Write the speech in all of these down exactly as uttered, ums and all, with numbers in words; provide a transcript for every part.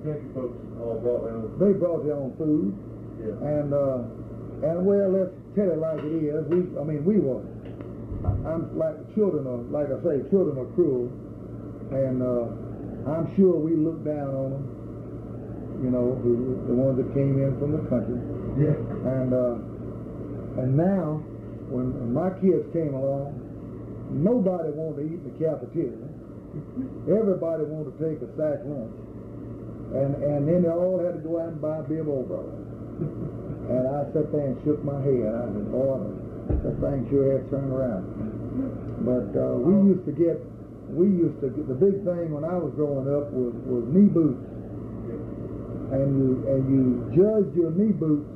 country folks all brought their own? They brought their own food. Yeah. And, uh, and well, let's tell it like it is. We, I mean, we were, I'm like, children are, like I say, children are cruel. And uh, I'm sure we looked down on them, you know, the, the ones that came in from the country. Yeah. And, uh, and now, when my kids came along, nobody wanted to eat in the cafeteria. Everybody wanted to take a sack lunch. And, and then they all had to go out and buy bib overalls. And I sat there and shook my head. I said, boy, that thing sure had turned around. But uh, we used to get, we used to get, the big thing when I was growing up was, was knee boots. And you, and you judged your knee boots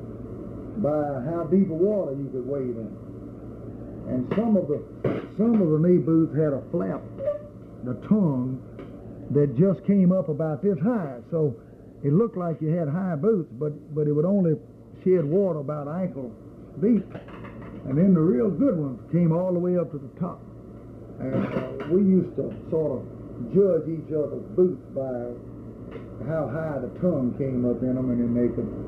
by how deep of water you could wade in. And some of the, some of the knee boots had a flap, the tongue, that just came up about this high. So it looked like you had high boots, but, but it would only shed water about ankle deep. And then the real good ones came all the way up to the top. And uh, we used to sort of judge each other's boots by how high the tongue came up in them, and then they could,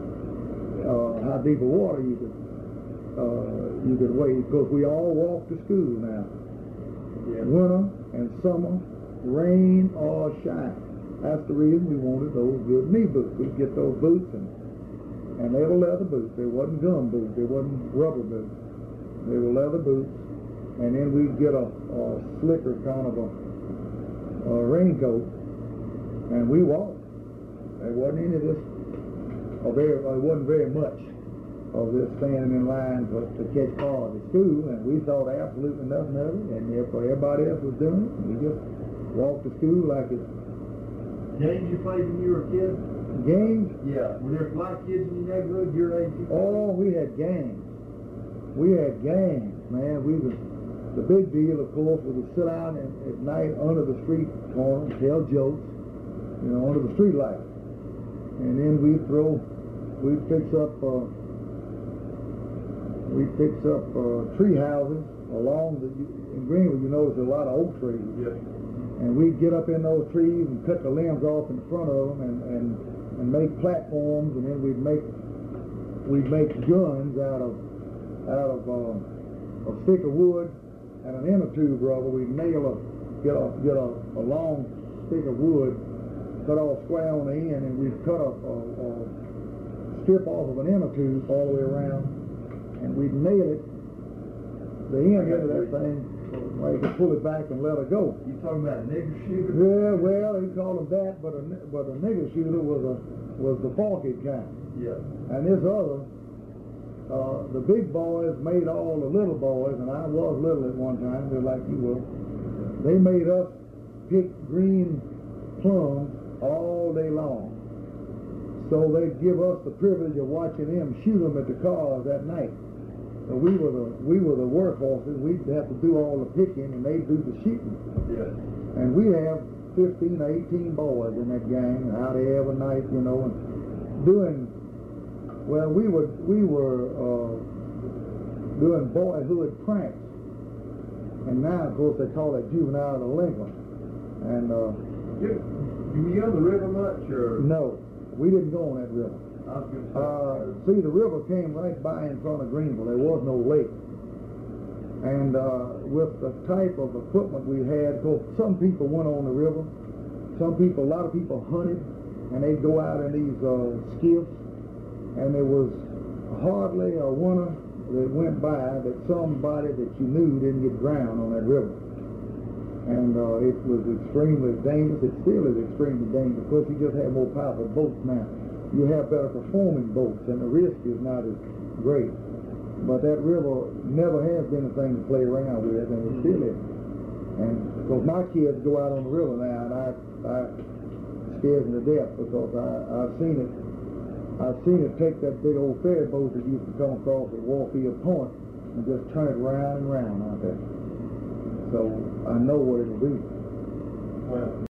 uh, how deep of water you could, uh, you could wade, because we all walk to school now. Yeah. Winter and summer, rain or shine. That's the reason we wanted those good knee boots. We'd get those boots, and and they were leather boots. They wasn't gum boots. They wasn't rubber boots. They were leather boots. And then we'd get a, a slicker kind of a, a raincoat, and we walked. There wasn't any of this, or very, or it wasn't very much of this standing in line for, to catch cars at school, and we thought absolutely nothing of it, and if everybody else was doing it, we just walked to school like it. Games you played when you were a kid? Games? Yeah. Were there a lot of kids in your neighborhood your age? Oh, we had games. We had games, man. We was, the big deal, of course, was to sit out at, at night under the street corner and tell jokes, you know, under the street light. And then we'd throw, we'd fix up, uh, we'd fix up uh, tree houses along the, in Greenwood, you notice a lot of oak trees. Yeah. And we'd get up in those trees and cut the limbs off in front of them, and, and, and make platforms, and then we'd make, we'd make guns out of, out of uh, a stick of wood and an inner tube rubber. We'd nail a, get a, get a, a long stick of wood, cut off square on the end, and we'd cut a, a, a strip off of an inner tube all the way around, and we'd nail it, the end into that thing, where you could pull it back and let it go. You talking about a nigger shooter? Yeah, well, they called them that, but a, but a nigger shooter was a, was the forky kind. Yeah. And this other, uh, the big boys made all the little boys, and I was little at one time, just like you were. They made us pick green plums all day long. So they'd give us the privilege of watching them shoot them at the cars that night. So we were the we were the workhorses. We'd have to do all the picking, and they'd do the shooting. Yeah. And we have fifteen or eighteen boys in that gang, out there every night, you know, and doing. Well, we were we were uh, doing boyhood pranks, and now of course they call it juvenile delinquent. And uh, you, you be on the river much, or no, we didn't go on that river. I was gonna say, Uh, see, the river came right by in front of Greenville. There was no lake. And uh, with the type of equipment we had, because some people went on the river, some people, a lot of people hunted, and they'd go out in these uh, skiffs, and there was hardly a winter that went by that somebody that you knew didn't get drowned on that river. And uh, it was extremely dangerous. It still is extremely dangerous, because you just have more powerful boats now. You have better performing boats, and the risk is not as great. But that river never has been a thing to play around with, and it still is. And because my kids go out on the river now, and I, I scares me to death, because I, I've seen it. I've seen it take that big old ferry boat that used to come across at Warfield Point and just turn it round and round out there. So I know what it'll do. well.